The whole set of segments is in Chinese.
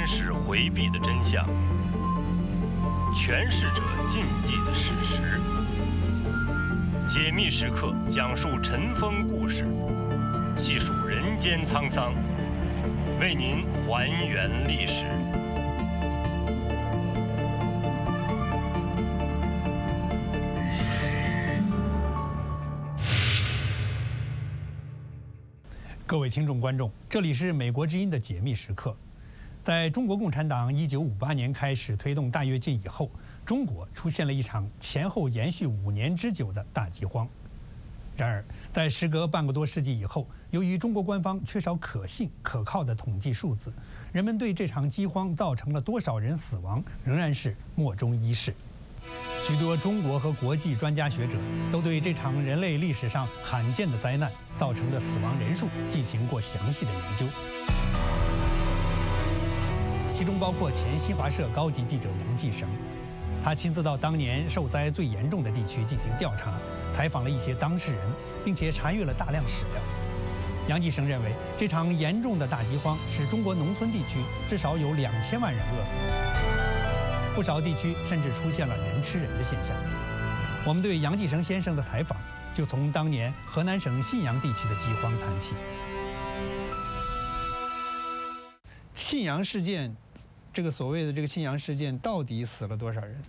宣誓回避的真相，诠释者禁忌的事实。解密时刻讲述尘封故事，细数人间沧桑，为您还原历史。 各位听众观众，这里是美国之音的解密时刻。在中国共产党1958年开始推动大跃进以后，中国出现了一场前后延续5年之久的大饥荒。然而，在时隔半个多世纪以后，由于中国官方缺少可信可靠的统计数字，人们对这场饥荒造成了多少人死亡仍然是莫衷一是。许多中国和国际专家学者都对这场人类历史上罕见的灾难造成的死亡人数进行过详细的研究，其中包括前新华社高级记者杨继绳，他亲自到当年受灾最严重的地区进行调查，采访了一些当事人，并且查阅了大量史料。杨继绳认为，这场严重的大饥荒使中国农村地区至少有2000万人饿死。不少地区甚至出现了人吃人的现象。我们对杨继绳先生的采访，就从当年河南省信阳地区的饥荒谈起。信阳事件，这个所谓的这个信阳事件，到底死了多少人？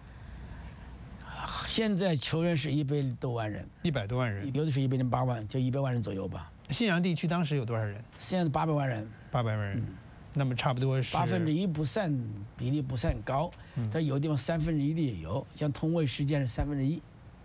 现在求人是100多万人 ，100多万人， 有的是108万，就100万人左右吧。 信阳地区当时有多少人？ 现在800万人。 800万人。那么差不多是 1%不算比例不算高，但有地方1/3的也有，像通渭事件是1/3，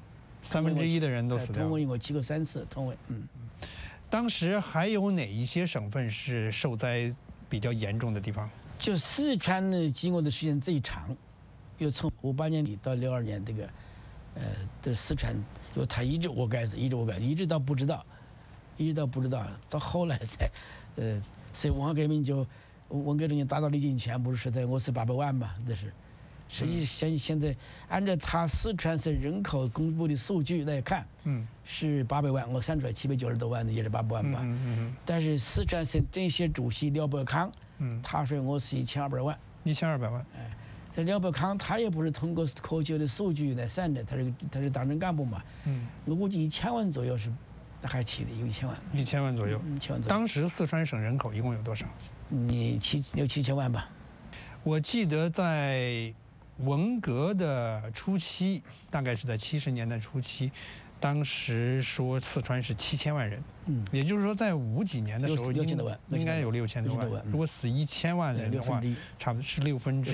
1/3的人都死掉了。 通渭我去过3次，通渭。 当时还有哪一些省份是受灾比较严重的地方？ 就四川呢，经过的时间最长，又从58年底到62年这个，这四川，因为他一直我改子，一直到不知道，到后来才，所以文化革命就。文革中间打到李金泉不是说的我是800万嘛？这是，实际现在按照他四川省人口公布的数据来看，是800万，我算出来790多万的也是800万吧。但是四川省政协主席廖伯康，他说我是1200万。 1200万。 这廖伯康他也不是通过科学的数据来算的，他是党政干部嘛。我估计1000万左右是。大概起的有1000万 ，1000万左右。 1000万左右。 当时四川省人口一共有多少 ？6、7千万吧。 我记得在文革的初期，大概是在70年代初期，当时说四川是7000万人。也就是说在50几年的时候，应该有6000多万。如果死1000万人的话，差不多是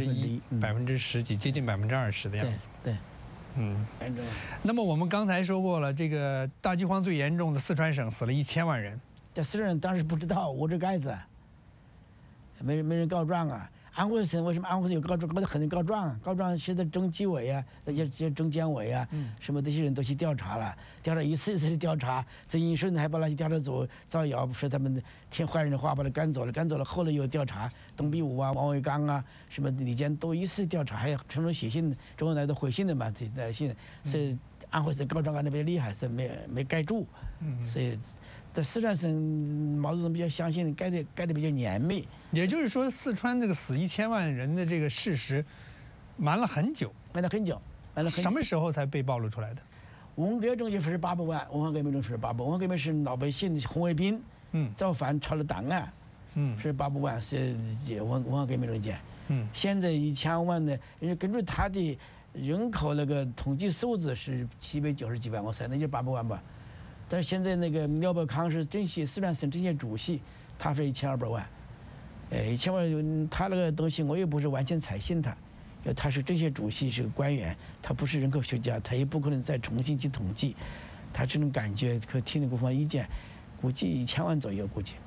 1/6，10%几，接近20%的样子。 对。 那么我们刚才说过了，这个大饥荒最严重的四川省死了1000万人。 这四川人当时不知道捂着盖子，没人告状啊。安徽省为什么安徽省有告状？很多告状现在中纪委啊，那些中监委啊，什么这些人都去调查了，一次一次的调查。曾荫顺还把那些调查组造谣，说他们听坏人的话把他赶走了。后来又调查董必武啊、王维刚啊，什么李坚都一次调查，还陈忠写信，周恩来都回信的嘛，这信是安徽省告状案特别厉害，是没盖住，所以。在四川省，毛泽东比较相信盖的比较严密。 也就是说，四川这个死1000万人的这个事实，瞒了很久。什么时候才被暴露出来的？ 文革中就是800万，文化革命中是800万。文化革命是老百姓红卫兵，造反抄了档案，是800万是文化革命中间。现在1000万呢，根据他的人口那个统计数字是790几万，我猜那就800万吧。但是现在那个廖伯康是四川省政协主席，他是1200万，1000万，他那个东西我也不是完全采信他，因为他是政协主席，是个官员，他不是人口学家，他也不可能再重新去统计，他这种感觉和听的各方意见，估计1000万左右，估计。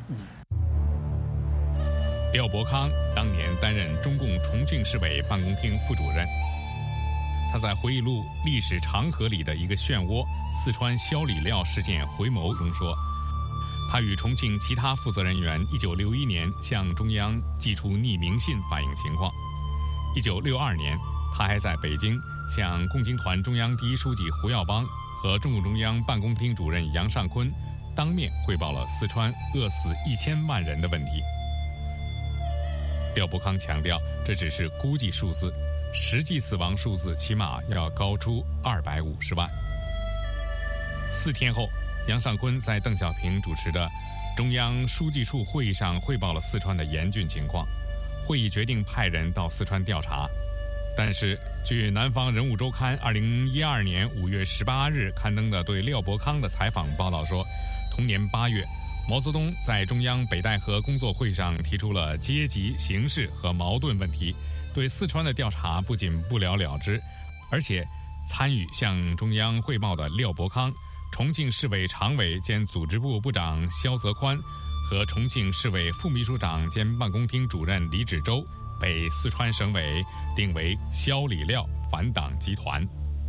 廖伯康当年担任中共重庆市委办公厅副主任。他在回忆录《历史长河里的一个漩涡：四川肖李廖事件回眸》中说，他与重庆其他负责人员1961年向中央寄出匿名信反映情况。1962年，他还在北京向共青团中央第一书记胡耀邦和中共中央办公厅主任杨尚昆当面汇报了四川饿死1000万人的问题。 廖伯康强调，这只是估计数字，实际死亡数字起码要高出250万。4天后，杨尚昆在邓小平主持的中央书记处会议上汇报了四川的严峻情况，会议决定派人到四川调查。但是，据《南方人物周刊》2012年5月18日刊登的对廖伯康的采访报道说，同年8月，毛泽东在中央北戴河工作会上提出了阶级、形势和矛盾问题，对四川的调查不仅不了了之，而且参与向中央汇报的廖伯康、重庆市委常委兼组织部部长肖泽宽和重庆市委副秘书长兼办公厅主任李芷洲被四川省委定为肖李廖反党集团。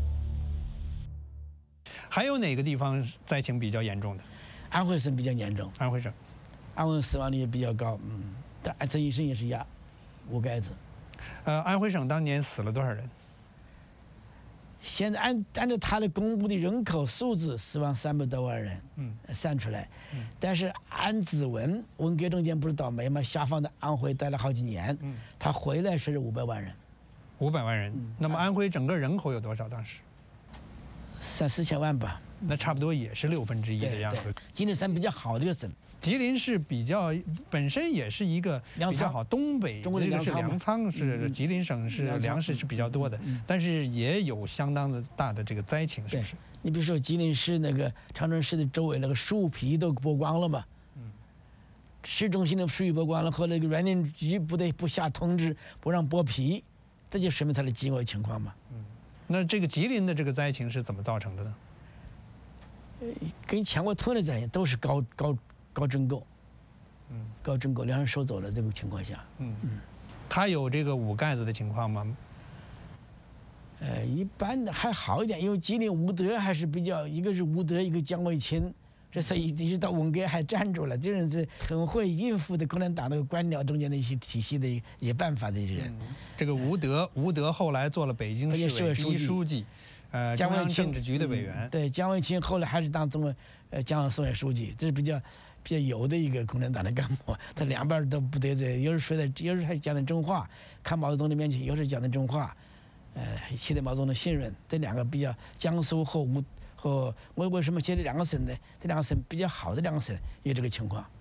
还有哪个地方灾情比较严重的？ 安徽省比较严重。 安徽省， 安徽死亡率也比较高，但这一生也是5个孩子。 安徽省当年死了多少人？ 现在按照他的公布的人口数字，死亡300多万人，算出来。但是按指纹，文革中间不是倒霉吗？下放到安徽待了好几年，他回来是500万人。 500万人。那么安徽整个人口有多少？当时 3、4千万吧。 那差不多也是1/6的样子。 吉林省比较好的一个省。 吉林是本身也是一个比较好，东北这个是粮仓，是吉林省是粮食是比较多的，但是也有相当的大的这个灾情，是不是？ 你比如说吉林市那个长春市的周围那个树皮都剥光了嘛，市中心的树皮剥光了，后来那个园林局不得不下通知不让剥皮，这就说明它的饥饿情况嘛。 那这个吉林的这个灾情是怎么造成的呢？ 跟全国同样的灾情都是高征购，高征购，粮食收走了这个情况下， 他有这个捂盖子的情况吗？ 一般的还好一点，因为吉林吴德还是比较，一个是吴德，一个姜卫清，这是一直到文革还站住了，这人是很会应付的共产党那个官僚中间的一些体系的一些办法的一个人。 这个吴德后来做了北京市委第一书记。中央政治局的委员， 对，姜卫清后来还是当中江省委书记，这是比较有的一个共产党的干部，他两边都不得罪，有时还讲的真话，看毛泽东的面前有时讲的真话，取得毛泽东的信任，这两个比较江苏和我为什么写这两个省呢？这两个省比较好的两个省有这个情况。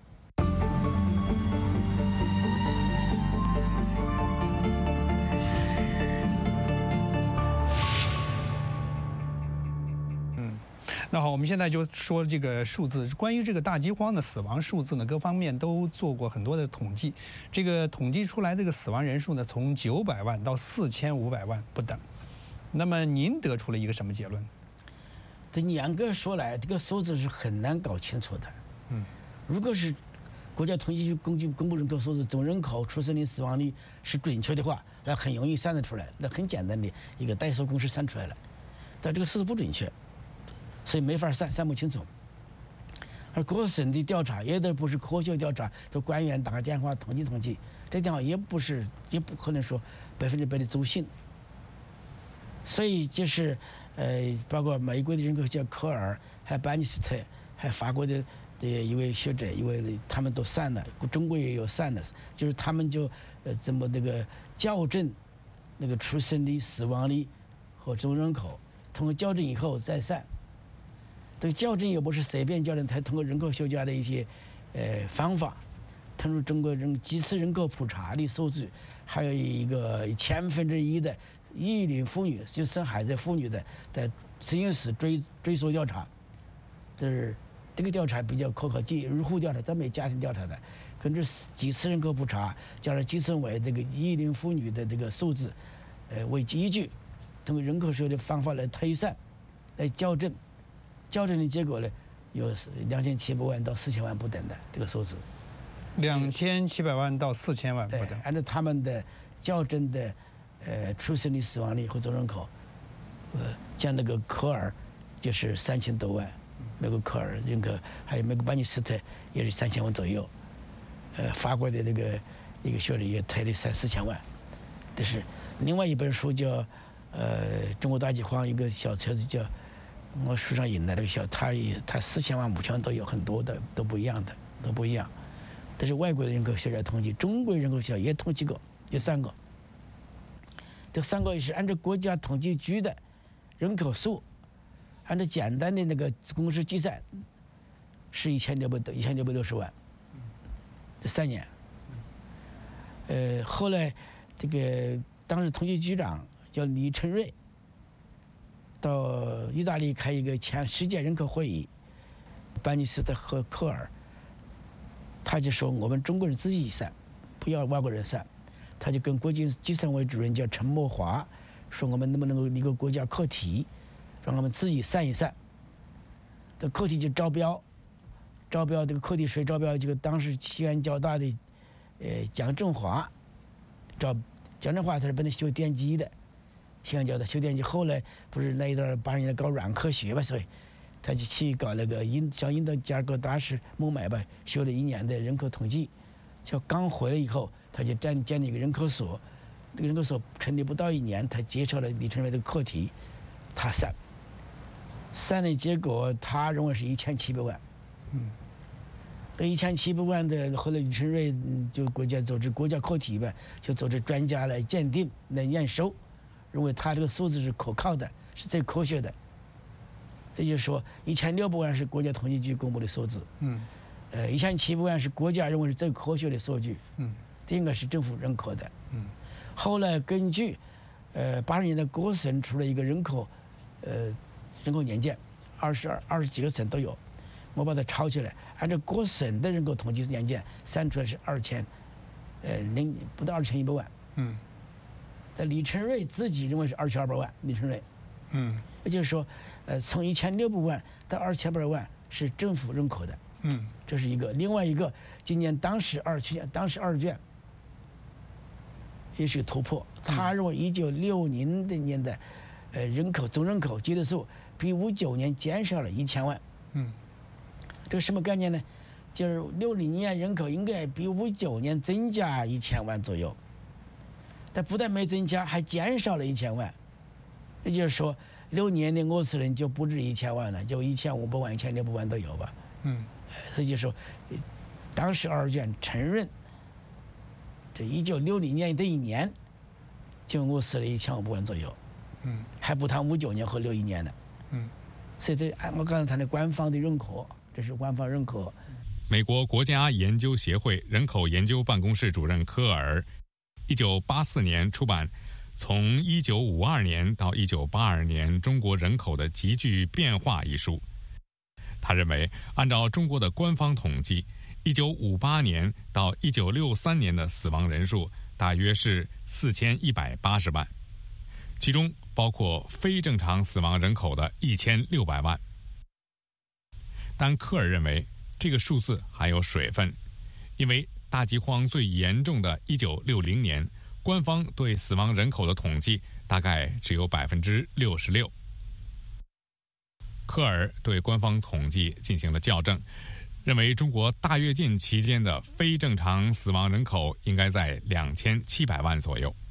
那好，我们现在就说这个数字。关于这个大饥荒的死亡数字呢，各方面都做过很多的统计。这个统计出来这个死亡人数呢，从900万到4500万不等。那么您得出了一个什么结论？ 这严格说来，这个数字是很难搞清楚的。如果是国家统计局公布人口数字，总人口、出生率、死亡率是准确的话，那很容易算得出来，那很简单的一个代数公式算出来了。但这个数字不准确。所以没法算不清楚，而各省的调查也都不是科学调查，就官员打个电话统计，这电话也不可能说100%的足信。所以就是包括美国的人口学家科尔，还有班尼斯特，还有法国的一位学者，他们都算了，中国也有算的，就是他们就怎么那个校正那个出生率、死亡率和总人口，通过校正以后再算。这个校正也不是随便校正，才通过人口学家的一些方法，通过中国几次人口普查的数据，还有一个1/1000的育龄妇女就生孩子妇女的实验室追溯调查，就是这个调查比较可靠，入户调查，咱没家庭调查的，根据几次人口普查，加上计算为这个育龄妇女的这个数字为依据，通过人口学的方法来推算，来校正。校正的结果呢，有2700万到4000万不等的这个数字。 2700万到4000万不等。 按照他们的校正的出生率、死亡率和总人口，像那个科尔就是3000多万，美国科尔人口，还有美国班尼斯特也是3000万左右，法国的这个一个学者也推的3、4千万。但是另外一本书叫中国大饥荒，一个小册子叫。我书上引的这个他4000万、5000万都有，很多的都不一样的，都不一样。 这是外国的人口学家统计，中国人口学家也统计过，有3个。这3个也是按照国家统计局的人口数，按照简单的那个公式计算，是1660万。这3年。后来这个当时统计局长叫李成瑞，到意大利开一个前世界人口会议，班尼斯特和科尔，他就说我们中国人自己算，不要外国人算。他就跟国际计算委主任叫陈默华说，我们能不能够一个国家课题，让我们自己算一算。这课题就招标这个课题谁招标？这个当时西安交大的蒋振华蒋振华他是本来修电机的，西安交大修电机，后来不是那一段80年代搞软科学吧，所以他就去搞那个像印度加尔各答是孟买吧，修了1年的人口统计，就刚回来以后。他就建立一个人口所，这个人口所成立不到1年，他接受了李成瑞这个课题，他算的结果，他认为是1700万。这1700万的，后来李成瑞就国家组织国家课题吧，就组织专家来鉴定、来验收，认为他这个数字是可靠的，是最科学的。也就是说，1600万是国家统计局公布的数字。1700万是国家认为是最科学的数据。这应该是政府认可的。后来根据80年代各省出了一个人口年鉴，20几个省都有，我把它抄起来，按照各省的人口统计年鉴算出来是不到2100万。但李成瑞自己认为是2200万，李成瑞。也就是说，从1600万到2800万是政府认可的。这是一个。另外一个，今年当时2卷。也是个突破。他认为1960年的总人口基的数比59年减少了1000万。这个什么概念呢？就是60年人口应该比59年增加1000万左右，但不但没增加，还减少了1000万。也就是说，6年的俄斯人就不止1000万了，就1500万、1600万都有吧。所以就说，当时2卷承认。这1960年的1年，就俄死了1500万左右，还不谈59年和61年呢。所以这我刚才谈的官方的认可，这是官方认可。 美国国家研究协会人口研究办公室主任科尔，1984年出版《从1952年到1982年中国人口的急剧变化》一书。他认为，按照中国的官方统计，1958年到1963年的死亡人数大约是4180万，其中包括非正常死亡人口的1600万。但科尔认为这个数字还有水分，因为大饥荒最严重的1960年，官方对死亡人口的统计大概只有66%。科尔对官方统计进行了校正，认为中国大跃进期间的非正常死亡人口应该在2700万左右。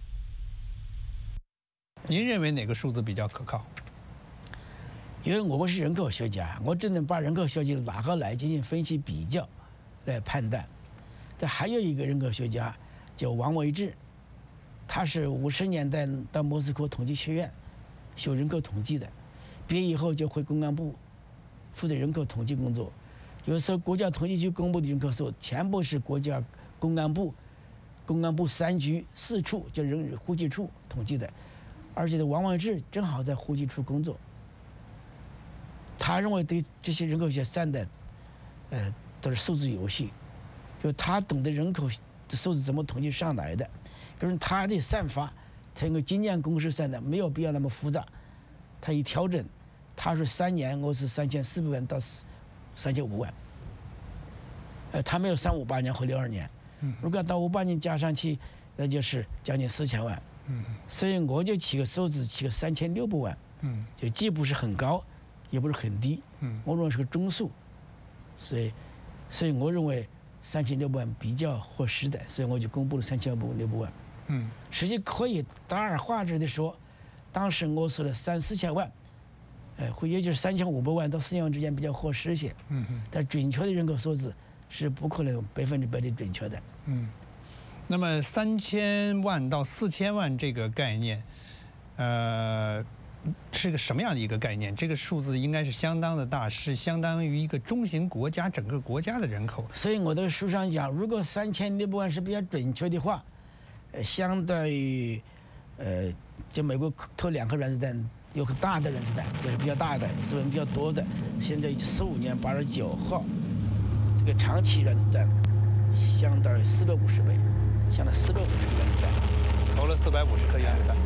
您认为哪个数字比较可靠？ 因为我们是人口学家，我只能把人口数据拿过来进行分析比较，来判断。这还有一个人口学家叫王维志，他是50年代到莫斯科统计学院学人口统计的，毕业以后就回公安部负责人口统计工作。有时候国家统计局公布的人口数全部是国家公安部3局4处就户籍处统计的，而且王维志正好在户籍处工作。他认为对这些人口学算的，都是数字游戏，因为他懂得人口的数字怎么统计上来的，可是他的算法，他用经验公式算的，没有必要那么复杂。他一调整，他说3年我是3400万到3500万，他没有算58年和62年，如果到58年加上去，那就是将近4000万，所以我就起个数字，起个3600万，就既不是很高。也不是很低，我认为是个中数，所以我认为3600万比较合适的，所以我就公布了3600万。实际可以大而化之的说，当时我说了3-4千万，也就是3500万到4千万之间比较合适一些。但准确的人口数字是不可能100%的准确的。 那么3000万到4000万这个概念，是个什么样的一个概念？这个数字应该是相当的大，是相当于一个中型国家整个国家的人口。 所以我的书上讲，如果3600万是比较准确的话，相当于就美国投2颗原子弹，有个大的原子弹，就是比较大的，资源比较多的。现在15年8月9号，这个长期原子弹相当于450倍，相当于450个原子弹， 投了450颗原子弹。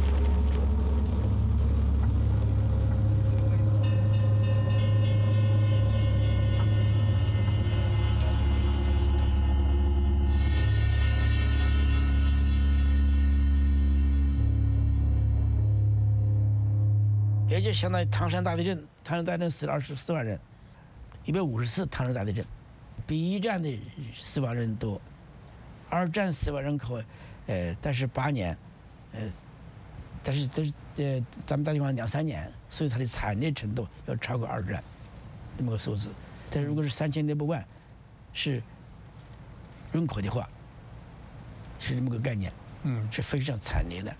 也就相当于唐山大地震，唐山大地震死了24万人，150次唐山大地震，比1战的死亡人多，2战死亡人口，但是8年，但是咱们大地方2、3年，所以它的惨烈程度要超过2战，这么个数字。但是如果是3600万，是人口的话，是这么个概念，是非常惨烈的。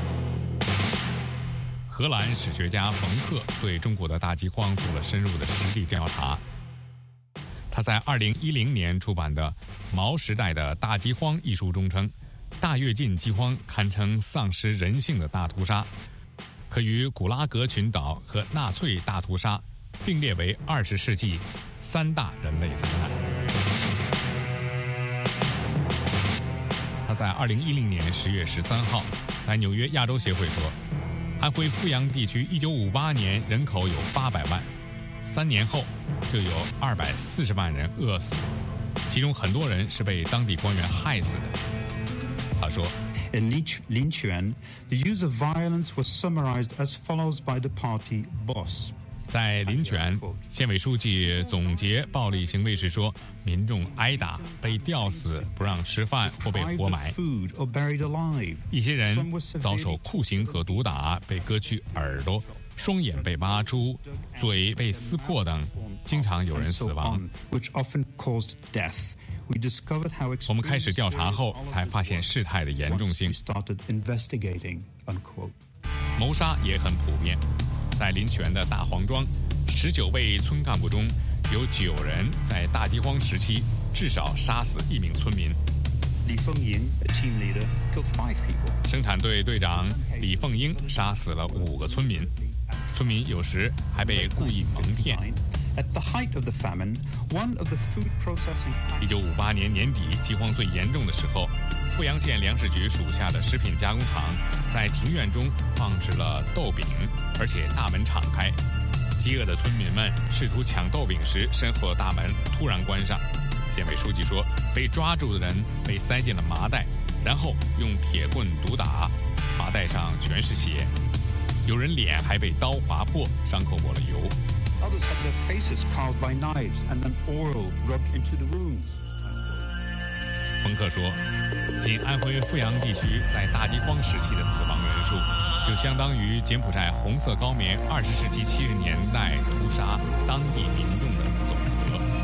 荷兰史学家冯克对中国的大饥荒做了深入的实地调查。他在2010年出版的《毛时代的大饥荒》一书中称，大跃进饥荒堪称丧失人性的大屠杀，可与古拉格群岛和纳粹大屠杀并列为20世纪3大人类灾难。他在2010年10月13号在纽约亚洲协会说，安徽阜阳地区1958年人口有800万，3年后就有240万人饿死，其中很多人是被当地官员害死的。他说 In Linquan, the use of violence was summarized as follows by the party boss. 在临泉，县委书记总结暴力行为时说，民众挨打、被吊死、不让吃饭或被活埋；一些人遭受酷刑和毒打，被割去耳朵、双眼被挖出、嘴被撕破等，经常有人死亡。我们开始调查后，才发现事态的严重性。谋杀也很普遍。在临泉的大黄庄，19位村干部中有9人在大饥荒时期至少杀死1名村民。 李凤英 a team leader, killed 5 people. 生产队队长李凤英杀死了5个村民，村民有时还被故意蒙骗。 At the height of the famine, one of the food processing 1958年年底，饥荒最严重的时候，阜阳县粮食局属下的食品加工厂在庭院中放置了豆饼，而且大门敞开。饥饿的村民们试图抢豆饼时，身后的大门突然关上。县委书记说，被抓住的人被塞进了麻袋，然后用铁棍毒打，麻袋上全是血，有人脸还被刀划破，伤口抹了油。 Others had their faces carved by knives and then oil rubbed into the wounds. 冯克说，仅安徽阜阳地区在大饥荒时期的死亡人数，就相当于柬埔寨红色高棉20世纪70年代屠杀当地民众的总和。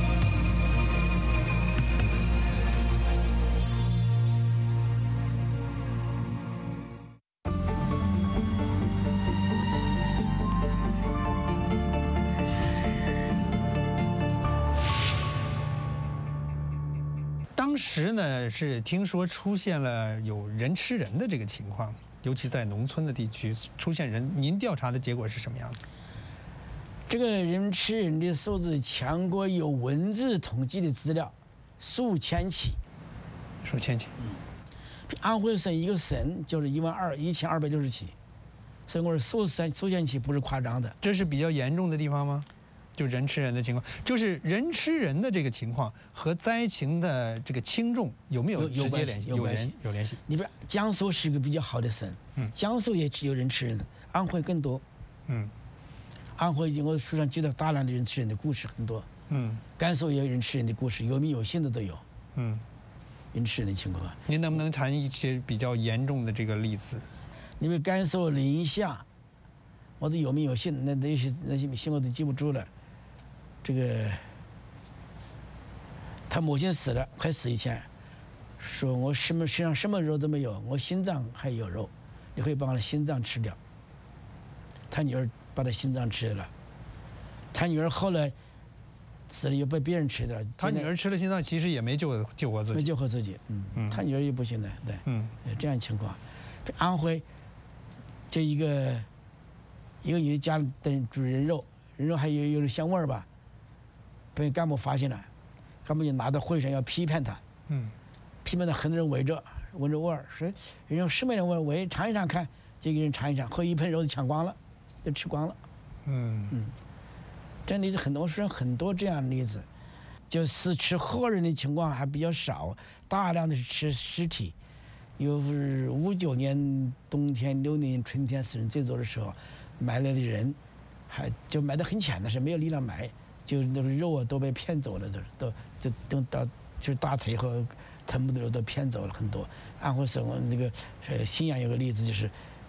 当时呢是听说出现了有人吃人的这个情况，尤其在农村的地区出现人。您调查的结果是什么样子？ 这个人吃人的数字强过有文字统计的资料，数千起。 数千起。 安徽省一个省就是1260起，所以我说数千起不是夸张的。 这是比较严重的地方吗？就人吃人的情况，就是人吃人的这个情况和灾情的这个轻重有没有直接联系？有联系。 你比如江苏是个比较好的省，江苏也只有人吃人，安徽更多。安徽我书上记载大量的人吃人的故事很多。甘肃也有人吃人的故事，有名有姓的都有。人吃人的情况。 您能不能谈一些比较严重的这个例子？ 因为甘肃临夏，我都有名有姓，那些姓我都记不住了。这个他母亲死了，快死以前，说我身上什么肉都没有，我心脏还有肉，你可以把我的心脏吃掉。他女儿把他心脏吃了，他女儿后来死了又被别人吃掉了。 他女儿吃了心脏，其实也没救活自己。 没救活自己，他女儿也不行了，对，这样情况。安徽就一个女的家里煮人肉还有点香味儿吧，被干部发现了，干部就拿到会上要批判他，批判他很多人围着闻着味儿，说人家什么人味儿，尝一尝看，这个人尝一尝，喝一盆肉就抢光了，就吃光了，这例子很多，说很多这样的例子，就是吃活人的情况还比较少，大量的是吃尸体。有是59年冬天，60年春天死人最多的时候，埋来的人，还就埋得很浅的是没有力量埋，就那个肉啊都被骗走了，都到就是大腿和臀部的肉都骗走了很多。安徽省那个信阳有个例子，就是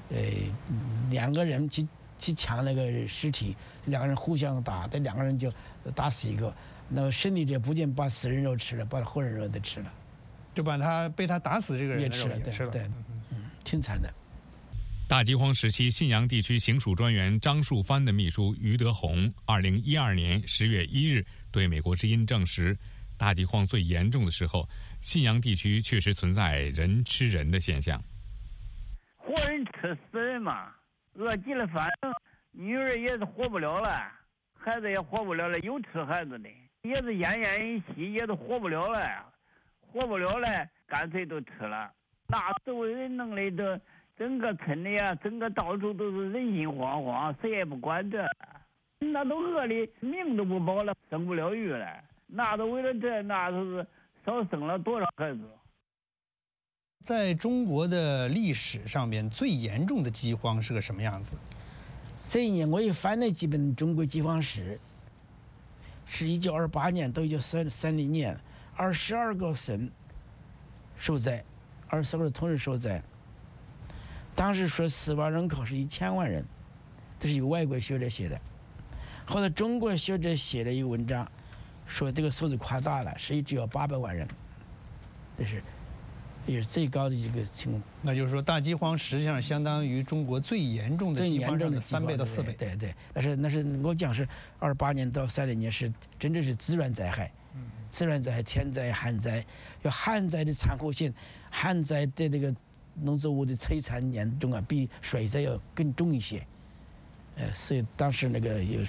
2个人去抢那个尸体，2个人互相打，这2个人就打死一个，那个身体者不仅把死人肉吃了，把活人肉都吃了。就把被他打死这个人的肉也吃了，对，挺惨的。 大饥荒时期，信阳地区行署专员张树藩的秘书于德宏，2012年10月1日对美国之音证实，大饥荒最严重的时候，信阳地区确实存在人吃人的现象。 活人吃死人嘛，饿极了，反正女儿也是活不了了，孩子也活不了了，有吃孩子的，也是奄奄一息，也是活不了了。活不了了，干脆都吃了。那周围人弄的都，整个村里啊，整个到处都是人心惶惶，谁也不管这，那都饿的命都不保了，生不了育了。那都为了这，那都是少生了多少孩子。 在中国的历史上面，最严重的饥荒是个什么样子？ 这一年我也翻了几本中国饥荒史，是1928年到1930年。22个省受灾，22个同时受灾。当时说死亡人口是1000万人，这是一个外国学者写的。后来中国学者写了一个文章，说这个数字夸大了，实际只有800万人，这是也是最高的一个情况。 那就是说，大饥荒实际上相当于中国最严重的饥荒的3倍到4倍。 对，那是我讲是28年到30年是真正是自然灾害。自然灾害、天灾、旱灾，有旱灾的残酷性，旱灾对这个农作物的摧残严重啊，比水灾要更重一些。所以当时那个有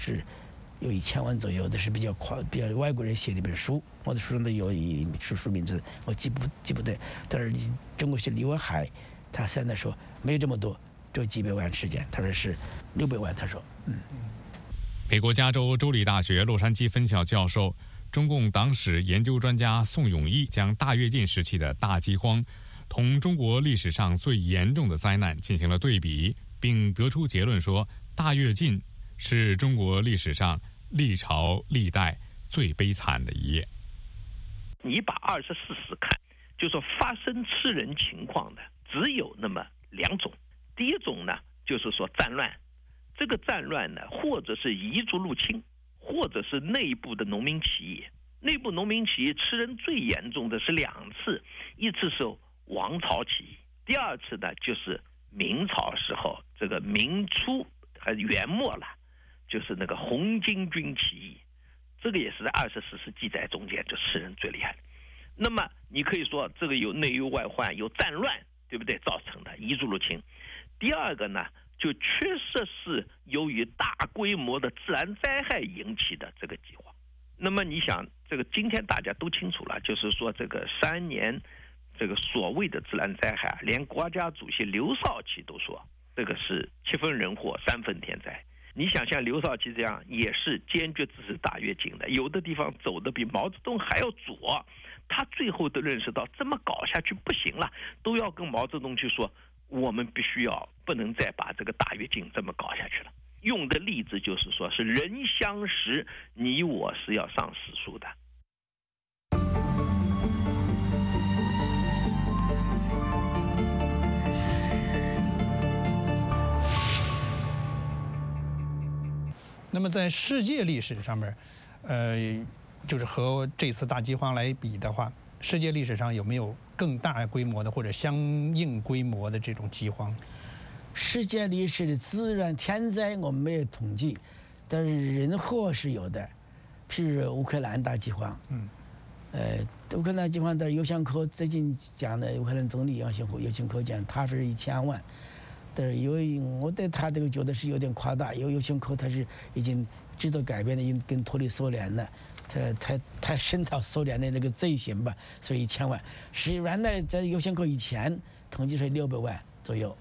1000万左右的是比较外国人写的一本书，我的书上都有一书名字，我记不得。但是中国学李文海，他现在说没有这么多，只有几百万时间，他说是600万，他说。 美国加州州立大学洛杉矶分校教授。中共党史研究专家宋永毅将大跃进时期的大饥荒同中国历史上最严重的灾难进行了对比，并得出结论说，大跃进是中国历史上历朝历代最悲惨的一页。 你把24史看，就说发生吃人情况的只有那么2种。第一种呢，就是说战乱，这个战乱呢，或者是彝族入侵，或者是内部的农民起义。内部农民起义吃人最严重的是2次，一次是王朝起义，第2次呢就是明朝时候这个明初还元末了，就是那个红巾军起义，这个也是在24史记载中间就吃人最厉害。那么你可以说这个有内忧外患，有战乱，对不对？造成的彝族入侵。第2个呢，就确实是由于大规模的自然灾害引起的这个饥荒。那么你想，这个今天大家都清楚了，就是说这个3年这个所谓的自然灾害，连国家主席刘少奇都说这个是7分人祸3分天灾。你想像刘少奇这样也是坚决支持大跃进的，有的地方走的比毛泽东还要左，他最后都认识到这么搞下去不行了，都要跟毛泽东去说，我们必须要不能再把这个大跃进这么搞下去了。用的例子就是说是人相识，你我是要上史书的。 那么在世界历史上面， 就是和这次大饥荒来比的话，世界历史上有没有更大规模的或者相应规模的这种饥荒？ 世界历史的自然天灾我们没有统计，但是人祸是有的，譬如乌克兰大饥荒。乌克兰饥荒的尤先科最近讲的，乌克兰总理尤先科讲，他是1000万，但是我对他这个觉得是有点夸大，尤先科他是已经制度改变的，已经跟脱离苏联了，他深造苏联的那个罪行吧，所以1000万。原来在尤先科以前统计是600万左右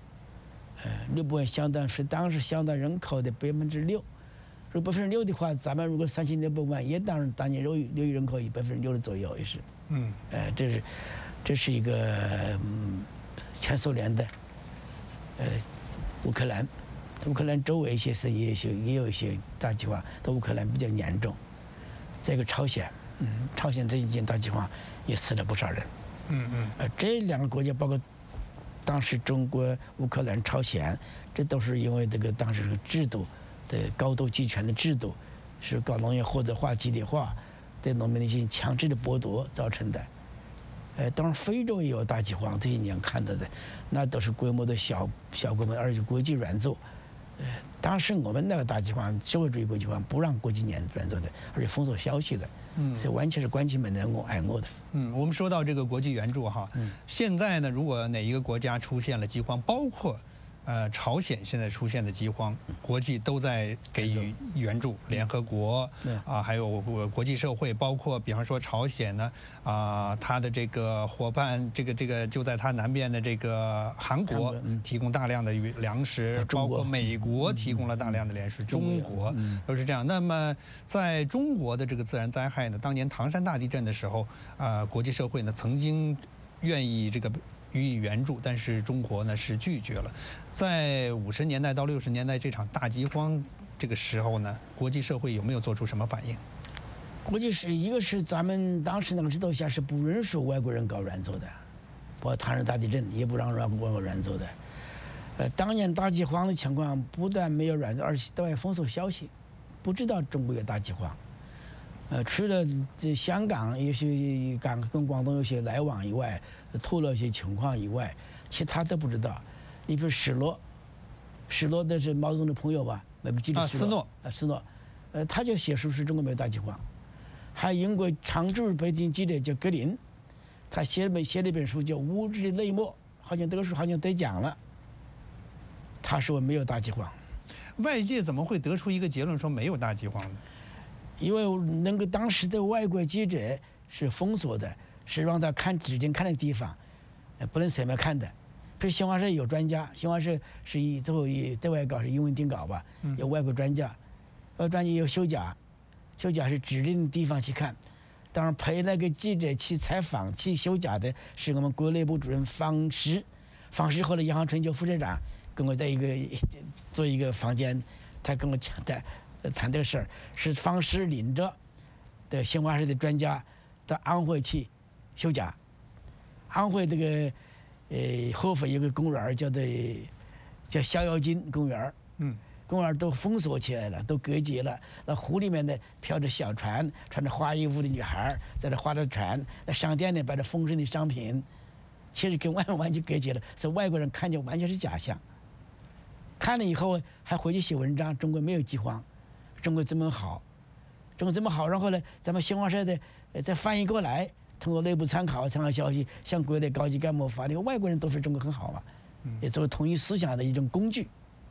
，600万当时相当人口的6%。如果6%的话，咱们如果3600万，也当年由于人口以6%左右也是。这是一个前苏联的乌克兰周围一些也有一些大饥荒，但乌克兰比较严重。再一个朝鲜这几年大饥荒也死了不少人。这2个国家包括当时中国、乌克兰、朝鲜，这都是因为这个当时这个制度的高度集权的制度，是搞农业或者化、集体化，对农民的一些强制的剥夺造成的。当然非洲也有大饥荒，这些年看到的，那都是规模的小规模，而且国际援助。当时我们那个大饥荒，社会主义国际化不让国际援助的，而且封锁消息的，所以完全是关起门来挨饿的。 我们说到这个国际援助哈，现在呢，如果哪一个国家出现了饥荒，包括朝鲜现在出现的饥荒，国际都在给予援助，联合国还有国际社会，包括比方说朝鲜呢它的这个伙伴，这个就在它南边的这个韩国提供大量的粮食，包括美国提供了大量的粮食，中国都是这样。那么在中国的这个自然灾害呢，当年唐山大地震的时候国际社会呢曾经愿意这个予以援助，但是中国呢是拒绝了。在50年代到60年代这场大饥荒这个时候呢，国际社会有没有做出什么反应？ 国际一个是咱们当时那个制度下是不允许外国人搞援助的，包括唐山大地震也不让外国援助的。当年大饥荒的情况不但没有援助，而且对外封锁消息，不知道中国有大饥荒。除了这香港有些跟广东有些来往以外，透露一些情况以外，其他都不知道。你比如史诺的是毛泽东的朋友吧，美国记者斯诺，他就写书是中国没有大饥荒。还有英国常驻北京记者叫格林，他写了一本书叫《无知的内幕》，好像这个书好像得奖了。他说没有大饥荒。 外界怎么会得出一个结论说没有大饥荒呢？ 因为能够当时的外国记者是封锁的，是让他指定看的地方，不能随便看的。比如新华社有专家，新华社是最后对外稿是英文定稿吧，有外国专家，有修甲是指定的地方去看。当然陪那个记者去采访去修甲的是我们国内部主任方石后来杨航春秋副社长跟我在做一个房间，他跟我谈这个事儿，是方石领着的新华社的专家到安徽去修甲。安徽这个合肥有个公园叫逍遥津公园，公园都封锁起来了，都隔绝了。那湖里面呢飘着小船，穿着花衣服的女孩在那划着船，那商店呢摆着丰盛的商品，其实跟外面完全隔绝了，所以外国人看见完全是假象。看了以后还回去写文章，中国没有饥荒。中国这么好，然后呢，咱们新华社的再翻译过来，通过内部参考消息，向国内高级干部发，那个外国人都说中国很好嘛，也作为统一思想的一种工具。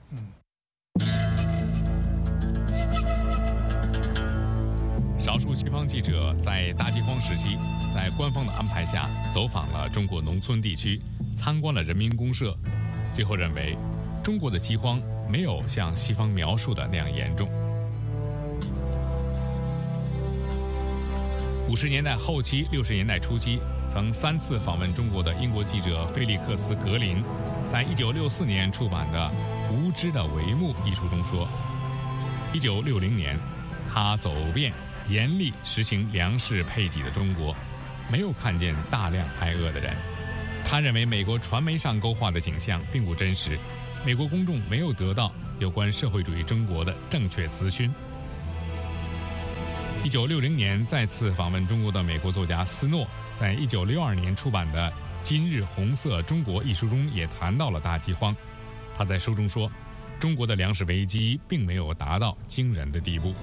少数西方记者在大饥荒时期，在官方的安排下走访了中国农村地区，参观了人民公社，最后认为中国的饥荒没有像西方描述的那样严重。50年代后期、60年代初期，曾3次访问中国的英国记者菲利克斯·格林，在1964年出版的《无知的帷幕》一书中说，1960年，他走遍严厉实行粮食配给的中国，没有看见大量挨饿的人。他认为美国传媒上勾画的景象并不真实，美国公众没有得到有关社会主义中国的正确资讯。 1960年再次访问中国的美国作家斯诺，在1962年出版的《今日红色中国》一书中也谈到了大饥荒。他在书中说，中国的粮食危机并没有达到惊人的地步。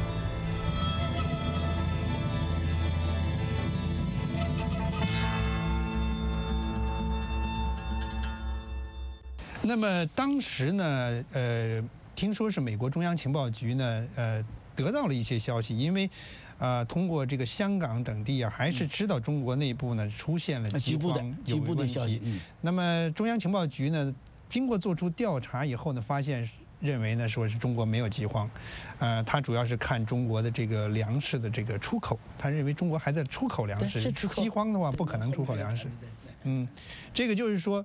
那么当时呢，听说是美国中央情报局呢，得到了一些消息，因为，通过这个香港等地啊，还是知道中国内部呢出现了饥荒有问题。那么中央情报局呢，经过做出调查以后呢，认为呢说是中国没有饥荒，他主要是看中国的这个粮食的这个出口，他认为中国还在出口粮食，饥荒的话不可能出口粮食。这个就是说，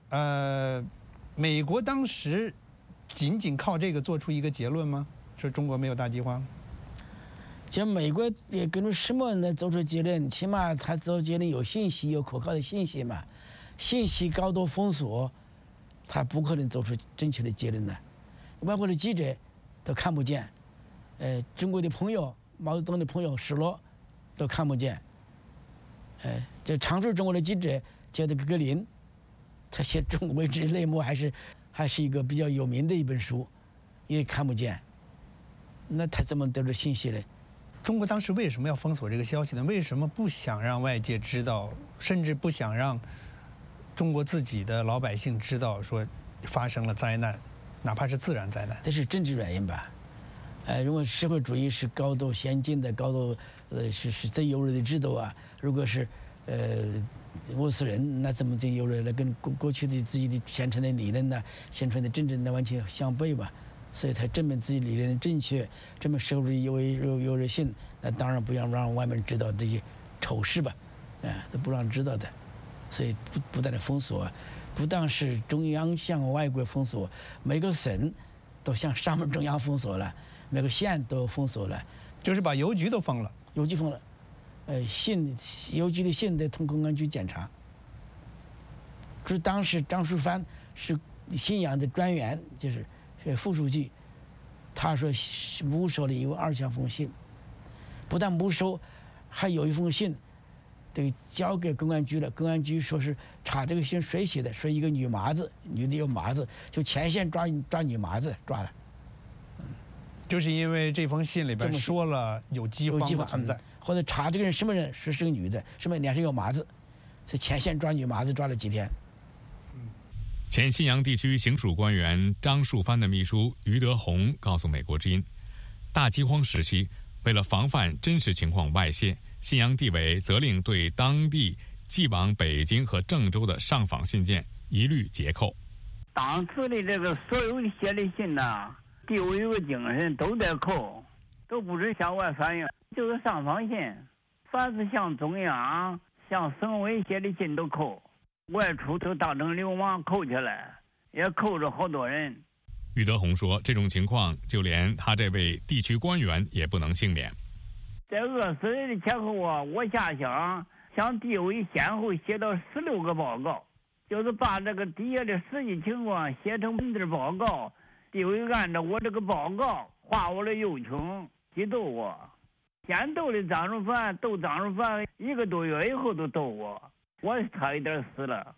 美国当时仅仅靠这个做出一个结论吗？说中国没有大饥荒？ 就美国也根据什么呢做出结论？起码他做结论有信息，有可靠的信息嘛。信息高度封锁，他不可能做出正确的结论的。外国的记者都看不见，中国的朋友、毛泽东的朋友史罗都看不见。这常驻中国的记者叫做格格林，他写中国未知内幕还是一个比较有名的一本书，也看不见。那他怎么得到信息呢？ 中国当时为什么要封锁这个消息呢？为什么不想让外界知道，甚至不想让中国自己的老百姓知道说发生了灾难，哪怕是自然灾难？ 这是政治原因吧？如果社会主义是高度先进的、高度是最优越的制度啊，如果是饿死人，那怎么就有人来跟过去的自己的宣传的理论呢、宣传的政治呢完全相悖吧？所以他证明自己理论的正确，证明社会主义优越性，那当然不要让外面知道这些丑事吧，都不让知道的。所以不断的封锁，不但是中央向外国封锁，每个省都向上面中央封锁了，每个县都封锁了， 就是把邮局都封了。 邮局封了。邮局的信得通公安局检查。就是当时张树藩是信阳的专员，就是副书记，他说没收了有2,000封信，不但没收，还有一封信得交给公安局了。公安局说是查这个信谁写的，说一个女麻子，女的有麻子，就前线抓女麻子抓了。 就是因为这封信里边说了有饥荒的存在。 或者查这个人什么人，说是个女的，什么脸上有麻子，所以前线抓女麻子抓了几天。 前信阳地区行署官员张树藩的秘书余德宏告诉美国之音，大饥荒时期，为了防范真实情况外泄，信阳地委责令对当地寄往北京和郑州的上访信件一律截扣。 当时的这个所有的写的信呐，地委有个精神都得扣，都不是向外反映，就是上访信，凡是向中央、向省委写的信都扣，外出都当成流氓扣起来，也扣着好多人。 余德宏说，这种情况就连他这位地区官员也不能幸免。 在饿死人的前后啊，我下乡向地委先后写到16个报告，就是把这个底下的实际情况写成文字报告，地委按照我这个报告画我的右穷，去斗我。先斗的张树藩，斗张树藩1个多月以后都斗我，我差一点死了。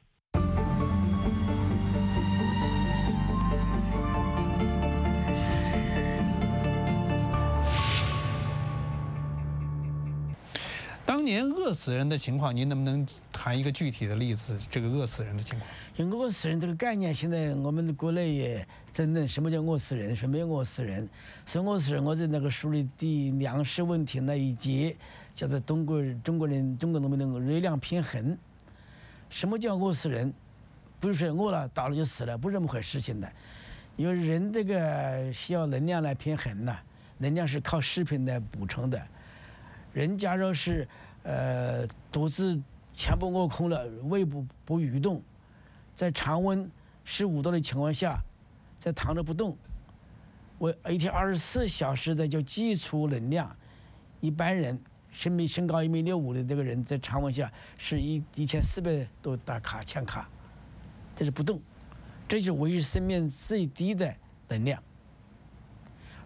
当年饿死人的情况，您能不能谈一个具体的例子？这个饿死人的情况。 因为饿死人这个概念，现在我们的国内也争论什么叫饿死人，什么叫饿死人。所以饿死人，我在那个书里第粮食问题那一节叫做中国农民的热量平衡。什么叫饿死人？不是说饿了倒了就死了，不是这么回事情的。因为人这个需要能量来平衡的，能量是靠食品来补充的。人假如是肚子全部饿空了，胃部不蠕动，在常温15度的情况下，在躺着不动，我一天24小时的就基础能量，一般人身高1.65米的这个人在常温下是1400多大卡千卡，这是不动，这就是维持生命最低的能量。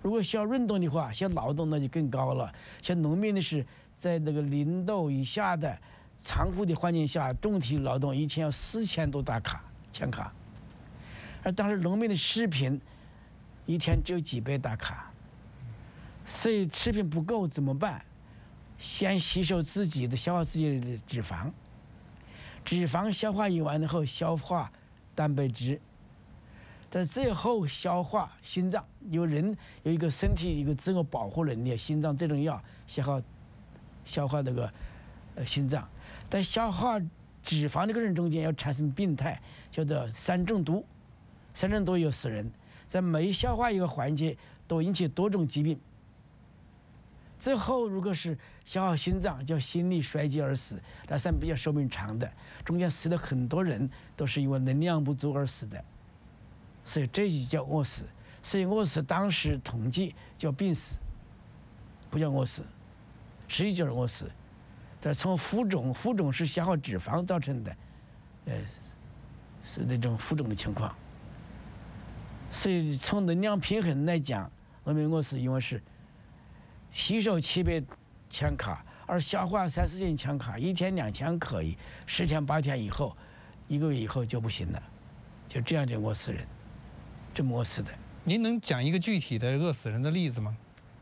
如果小运动的话，小劳动那就更高了。像农民的是在那个0度以下的残酷的环境下，重体力劳动一天要4000多大卡千卡，而当时农民的食品一天只有几百大卡，所以食品不够怎么办？先吸收自己的消化自己的脂肪，脂肪消化完以后消化蛋白质。但最后消化心脏，人有一个身体一个自我保护能力，心脏最重要，消化那个心脏。但消化脂肪这个人中间要产生病态，叫做3中毒，三种都有死人，在每消化一个环节都引起多种疾病。最后如果是消耗心脏，叫心力衰竭而死，那算比较寿命长的。中间死的很多人都是因为能量不足而死的，所以这就叫饿死。所以饿死当时统计叫病死，不叫饿死，实际就是饿死。但从浮肿是消耗脂肪造成的，是那种浮肿的情况。所以从能量平衡来讲，我们饿死因为是吸收700千卡，而消化3-4千千卡，一天2000可以，10天8天以后，1个月以后就不行了，就这样就饿死人，这么饿死的。 您能讲一个具体的饿死人的例子吗？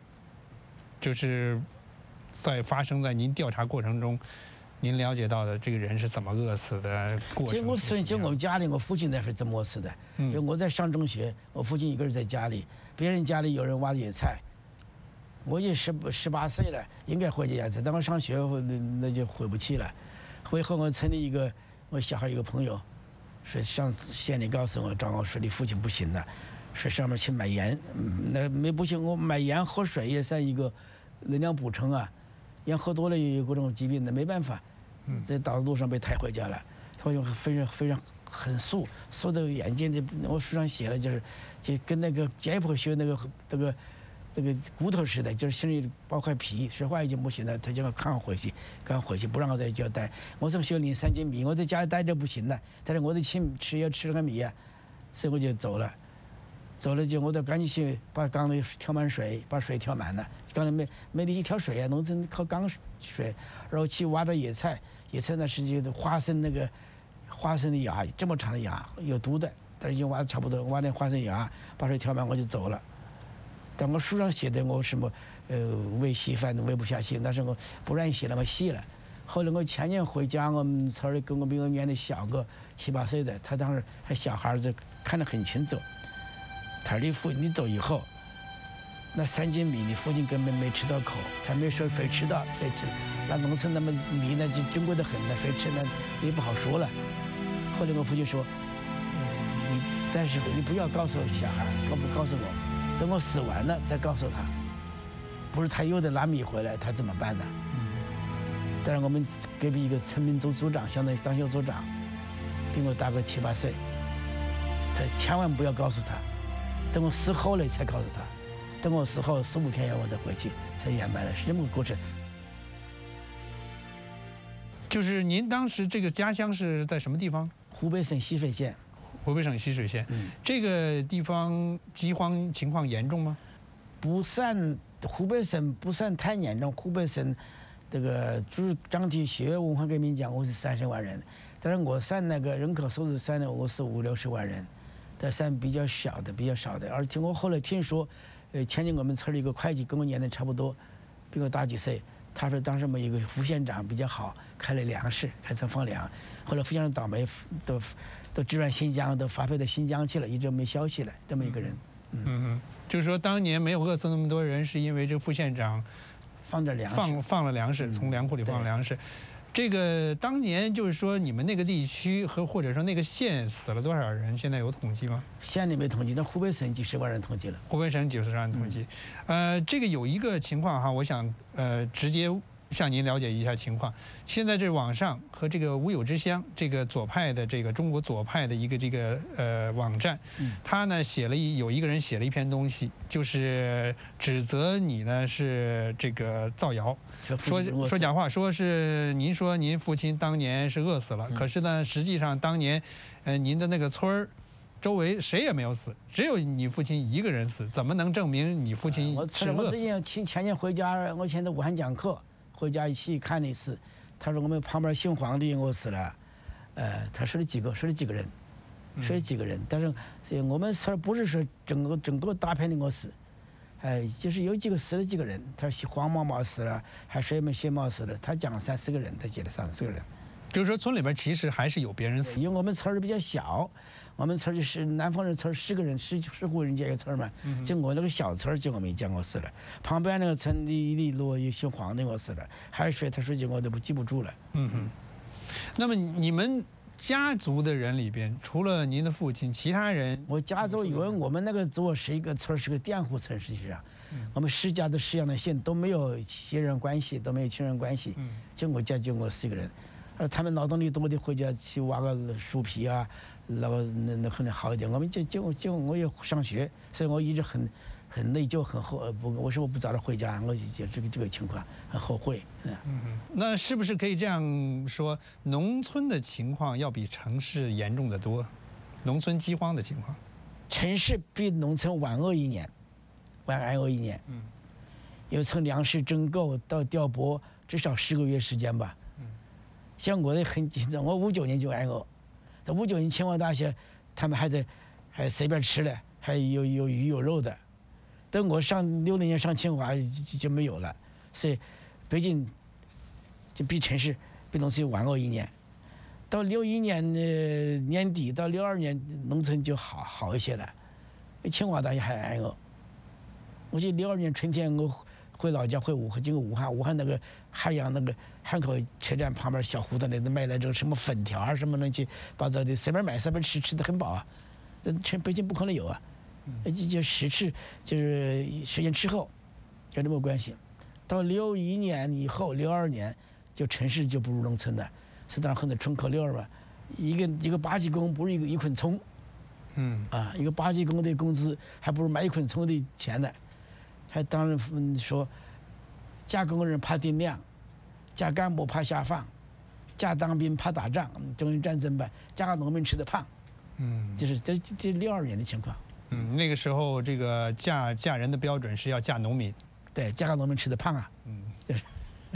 就是在发生在您调查过程中，您了解到的这个人是怎么饿死的过程？ 饿死人就我们家里，我父亲那是怎么饿死的？因为我在上中学，我父亲一个人在家里，别人家里有人挖野菜，我已经18岁了，应该回家去。但我上学那就回不去了。回后我村里我小孩一个朋友，说上县里告诉我，找我说你父亲不行了，说上面去买盐，那没不行，我买盐喝水也算一个能量补充啊。盐喝多了也有各种疾病的，没办法，在道路上被抬回家了。他就非常很素的眼睛的，我书上写了，就跟那个解剖学那个骨头似的，就是心里包块皮，说话已经不行了，他就要赶回去，不让我在家待。我从学领3斤米，我在家里待着不行了，但是我得要吃那个米啊，所以我就走了就我得赶紧去把缸里挑满水，把水挑满了，缸里没力气挑水啊，农村靠缸水，然后去挖着野菜那是就花生的芽，这么长的芽有毒的，但是已经挖的差不多，挖点花生芽，把水挑满我就走了。但我书上写的我什么喂稀饭都喂不下去，但是我不愿意写那么细了。后来我前年回家，我们村里跟我比我年龄小个7、8岁的，他当时还小孩子，看得很清楚。他说你走以后，那3斤米你父亲根本没吃到口，他没说非吃。那农村那么米那就珍贵的很，那非吃那也不好说了。后来我父亲说，你暂时你不要告诉小孩，不告诉我，等我死完了再告诉他。不是他又得拿米回来，他怎么办呢？但是我们隔壁一个村民组组长，相当于当小组长，比我大个7、8岁，他千万不要告诉他，等我死后了才告诉他，等我死后4、5天以后我再回去才圆满了，是这么个过程。 就是您当时这个家乡是在什么地方？ 湖北省浠水县。 湖北省浠水县，这个地方饥荒情况严重吗？ 不算，湖北省不算太严重。湖北省这个就是张体学文化革命讲，我是30万人，但是我算那个人口数字算的，我是50、60万人，但算比较少的。而且我后来听说，前年我们村里一个会计跟我年龄差不多，比我大几岁。他说当时我们有个副县长比较好，开了粮食，开仓放粮。后来副县长倒霉，都支援新疆，都发配到新疆去了，一直没消息了。这么一个人。 就是说当年没有饿死那么多人，是因为这副县长放了粮食，从粮库里放了粮食。这个当年就是说你们那个地区或者说那个县死了多少人？现在有统计吗？ 县里没统计，但湖北省几十万人统计了。 湖北省几十万统计。这个有一个情况哈，我想直接向您了解一下情况。现在这网上和这个无有之乡这个左派的这个中国左派的一个这个网站，他呢有一个人写了一篇东西，就是指责你呢是这个造谣，说假话，说是您说您父亲当年是饿死了，可是呢实际上当年您的那个村儿周围谁也没有死，只有你父亲一个人死，怎么能证明你父亲是饿死？ 我最近前年回家，我现在武汉讲课，回家一起看了一次。他说我们旁边姓黄的饿死了，他说了几个人，但是我们村不是说整个大片的饿死，就是有几个死了几个人。他说黄毛毛死了，还谁没姓毛死了，他讲了3、4个人，他记了3、4个人。 就是说村里边其实还是有别人死， 因为我们村儿比较小，我们村就是南方人村10个人10户人家一个村嘛，就我那个小村就我没见过死了。旁边那个村里路有姓黄的我死了，还有谁他说几个我都记不住了。 那么你们家族的人里边，除了您的父亲，其他人？ 我家族因为我们那个族是一个村是个佃户村，实际上，我们10家的10样的县都没有血缘关系，都没有亲人关系，就我家就我4个人。他们劳动力多的回家去挖个树皮啊，那可能好一点。我们就我也上学，所以我一直很内疚，很后不，为什么不早点回家？我就这个情况很后悔。 那是不是可以这样说，农村的情况要比城市严重得多？农村饥荒的情况， 城市比农村晚饿一年，有从粮食征购到调拨，至少10个月时间吧。像我的很紧张，我59年就挨饿，在59年清华大学，他们还随便吃了，还有鱼有肉的。等我上60年上清华就没有了，所以北京就比城市比农村晚饿1年。到61年年底到62年，农村就好一些了。清华大学还挨饿。我记得62年春天我回老家回经过武汉那个海洋那个汉口车站旁边小胡同里头卖那种什么粉条啊什么乱七八糟的，随便买随便吃得很饱啊。这北京不可能有啊。就就是10年之后有这么关系。到61年以后62年就城市就不如农村了。是当然很多村口溜嘛，一个8级工不是一捆葱，一个8级工的工资还不如买1捆葱的钱呢。还当然说，嫁工人怕定量，嫁干部怕下放，嫁当兵怕打仗，中日战争吧，嫁个农民吃得胖，就是这62年的情况。 那个时候这个嫁人的标准是要嫁农民， 对，嫁个农民吃得胖啊，就是。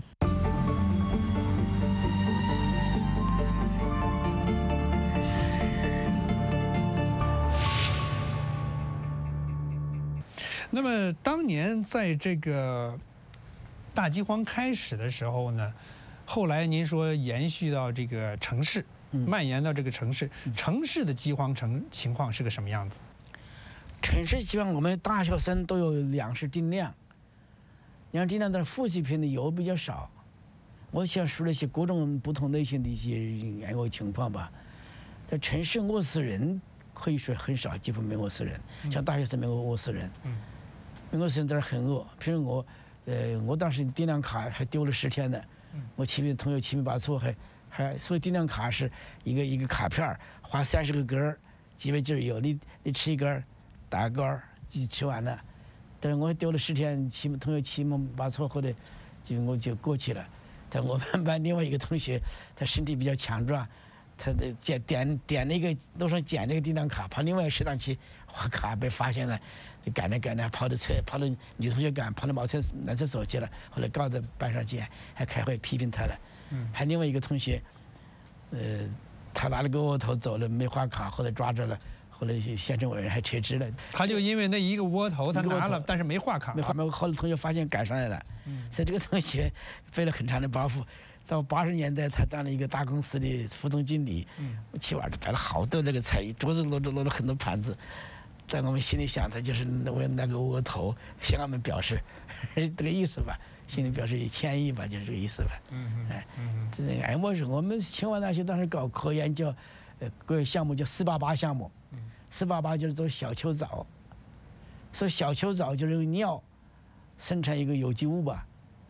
那么当年在这个大饥荒开始的时候呢，后来您说延续到这个城市，蔓延到这个城市，城市的饥荒情况是个什么样子？ 城市饥荒，我们大学生都有粮食定量，但是副食品的油比较少。我想说了一些各种不同类型的一些情况吧。在城市饿死人可以说很少，几乎没饿死人，像大学生没饿死人。我现在很饿，譬如我当时定量卡还丢了10天呢。我同学七拼八凑还所以定量卡是一个卡片，画30个格，几位就有你吃一根，打个勾，吃完了。但是我丢了10天，同学七拼八凑后来我就过去了。但我们班另外一个同学，他身体比较强壮，他点那个路上捡那个定量卡，跑另外一个食堂去，我卡被发现了。赶着跑到女同学跑到男厕所去了，后来告到班上去，还开会批评他了。还另外一个同学，他拿了个窝头走了，没画卡，后来抓着了，后来县政委员还撤职了。 他就因为那一个窝头，他拿了，但是没画卡。 后来同学发现赶上来了，所以这个同学背了很长的包袱。到80年代，他当了一个大公司的副总经理，去玩摆了好多那个菜，桌子摞了很多盘子。在我们心里想，他就是为那个窝头向我们表示这个意思吧，心里表示歉意吧，就是这个意思吧。我们清华大学当时搞科研叫个项目叫488项目，488就是做小球藻，所以小球藻就是用尿生产一个有机物吧。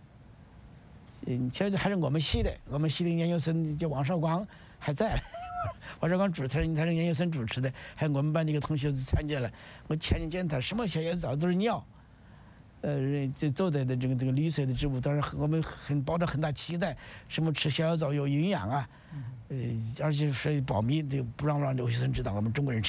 其实还是我们系的研究生叫王绍光还在。王绍光主持，他是研究生主持的，还有我们班的一个同学参加了。我前几见他什么小球藻都是尿，这做的这个绿色的植物，当然我们抱着很大期待，什么吃小球藻有营养啊，而且是保密，不让留学生知道我们中国人吃，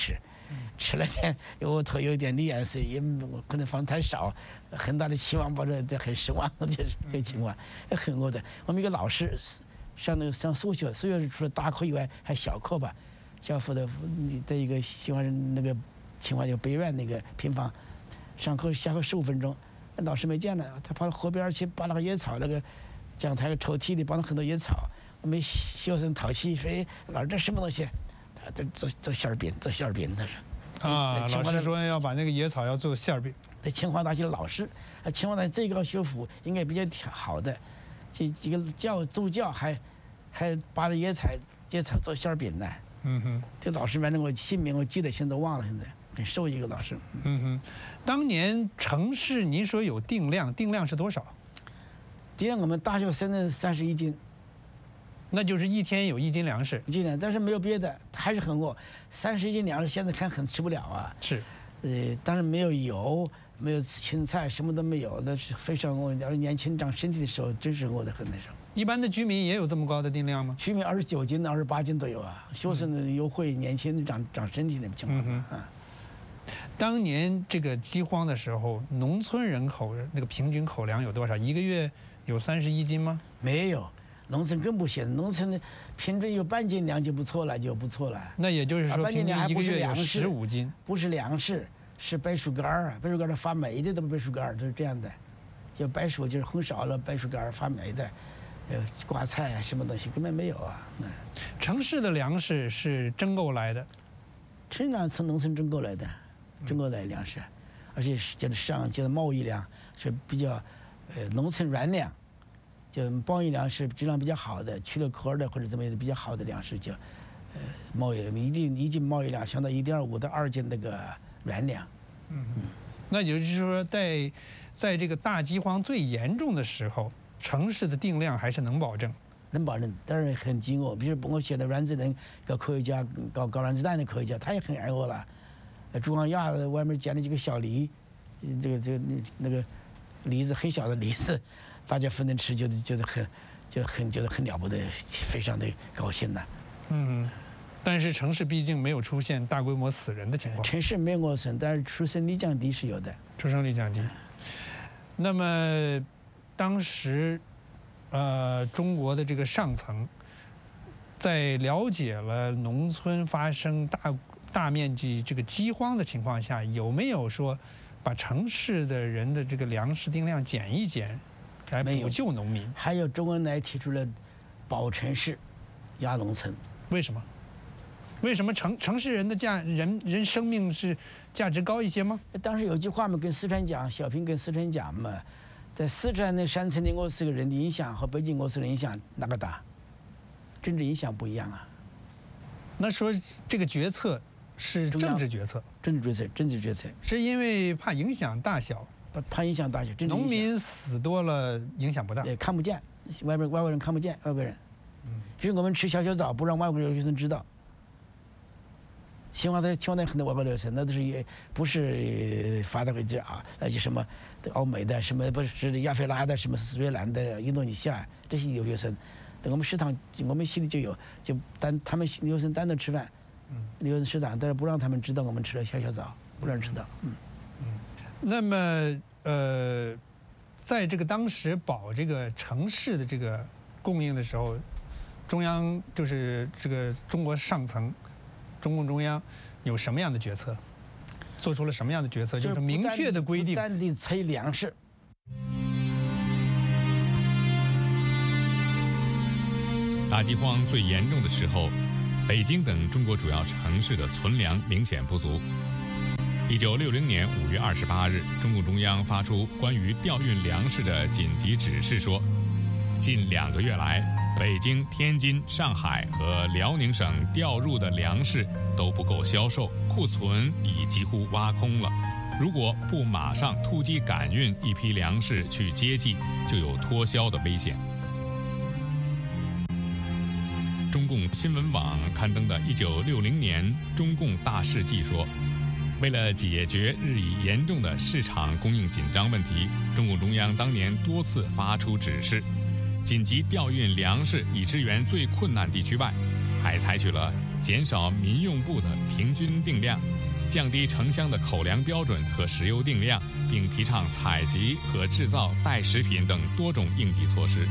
吃了点额头有点脸色，也可能放太少，很大的期望，抱着很失望，就是这个情况，很饿的。我们一个老师上数学是除了大课以外还小课吧，小辅的一个喜欢那个清华叫北院那个平房，上课下课15分钟，老师没见了，他跑到河边去把那个野草那个讲台抽屉里放了很多野草，我们学生淘气说：“老师这什么东西？”他做馅儿饼，他说。 老师说要把那个野草要做馅儿饼。 在清华大学的老师，清华大学这个学府应该比较好的，这几个助教还把野草做馅儿饼呢。这老师反正我姓名我记得，现在都忘了，现在很瘦一个老师。 当年城市您说有定量是多少？ 定量我们大学生的31斤。 那就是一天有1斤粮食， 但是没有别的，还是很饿。31斤粮食现在看很吃不了啊。 是， 当然没有油，没有青菜，什么都没有，那是非常饿。要是年轻长身体的时候，真是饿得很那时候。 一般的居民也有这么高的定量吗？ 居民29斤、28斤都有啊。学生的优惠，年轻人长身体的情况当年这个饥荒的时候，农村人口那个平均口粮有多少？一个月有31斤吗？ 没有。农村更不行，农村的平均有半斤粮就不错了。 那也就是说，平均一个月有15斤。 不是粮食，是白薯干儿，白薯干儿发霉的，都白薯干儿都是这样的。就白薯就是烘烧了，白薯干儿发霉的，挂菜啊，什么东西根本没有啊。 城市的粮食是征购来的， 城市从农村征购来的，征购来的粮食，而且是就是贸易粮是比较，农村软粮。就贸易粮食质量比较好的，去了壳的或者怎么样的比较好的粮食叫，贸易一斤贸易粮相当于1.5到2斤那个软粮。 那也就是说，在这个大饥荒最严重的时候，城市的定量还是能保证。 能保证，但是很饥饿。比如我写的阮子仁，搞科学家，搞阮子弹的科学家，他也很挨饿了。朱光亚外面捡了几个小梨，那个梨子很小的梨子。大家分着吃，觉得很了不得，非常的高兴呐。 但是城市毕竟没有出现大规模死人的情况。 城市没有饿死，但是出生率降低是有的。 出生率降低。那么，当时，中国的这个上层，在了解了农村发生大面积这个饥荒的情况下，有没有说把城市的人的这个粮食定量减一减？来补救农民， 还有周恩来提出了保城市、压农村。 为什么？为什么城市人的人生命是价值高一些吗？ 当时有句话嘛，跟四川讲，小平跟四川讲嘛，在四川的山村里饿死个人的影响和北京饿死人影响哪个大？政治影响不一样啊。 那说这个决策是政治决策， 政治决策， 是因为怕影响大小。 怕影响大小， 农民死多了影响不大， 也看不见，外国人看不见外国人。因为我们吃小枣不让外国留学生知道。清华大很多外国留学生，那都是不是发达国家啊，那些什么欧美的，什么不是亚非拉的，什么斯里兰的、印度尼西亚这些留学生，等我们食堂我们系里就有，就他们留学生单独吃饭，留学生食堂，但是不让他们知道我们吃了小枣，不让知道。 那么在这个当时保这个城市的这个供应的时候，中央就是这个中国上层，中共中央有什么样的决策？做出了什么样的决策？就是明确的规定。 不断地催粮食。 大饥荒最严重的时候，北京等中国主要城市的存粮明显不足。1960年5月28日，中共中央发出关于调运粮食的紧急指示说，近2个月来，北京、天津、上海和辽宁省调入的粮食都不够销售，库存已几乎挖空了。如果不马上突击赶运一批粮食去接济，就有脱销的危险。中共新闻网刊登的1960年中共大事记说，为了解决日益严重的市场供应紧张问题，中共中央当年多次发出指示，紧急调运粮食以支援最困难地区外，还采取了减少民用部的平均定量， 降低城乡的口粮标准和食油定量，并提倡采集和制造代食品等多种应急措施。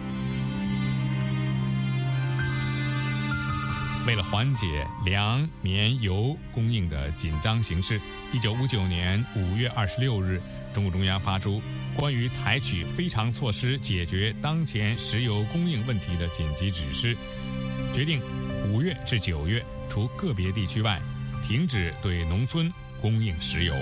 为了缓解粮、棉、油供应的紧张形势，1959年5月26日，中共中央发出关于采取非常措施解决当前石油供应问题的紧急指示，决定5月至9月，除个别地区外，停止对农村供应石油。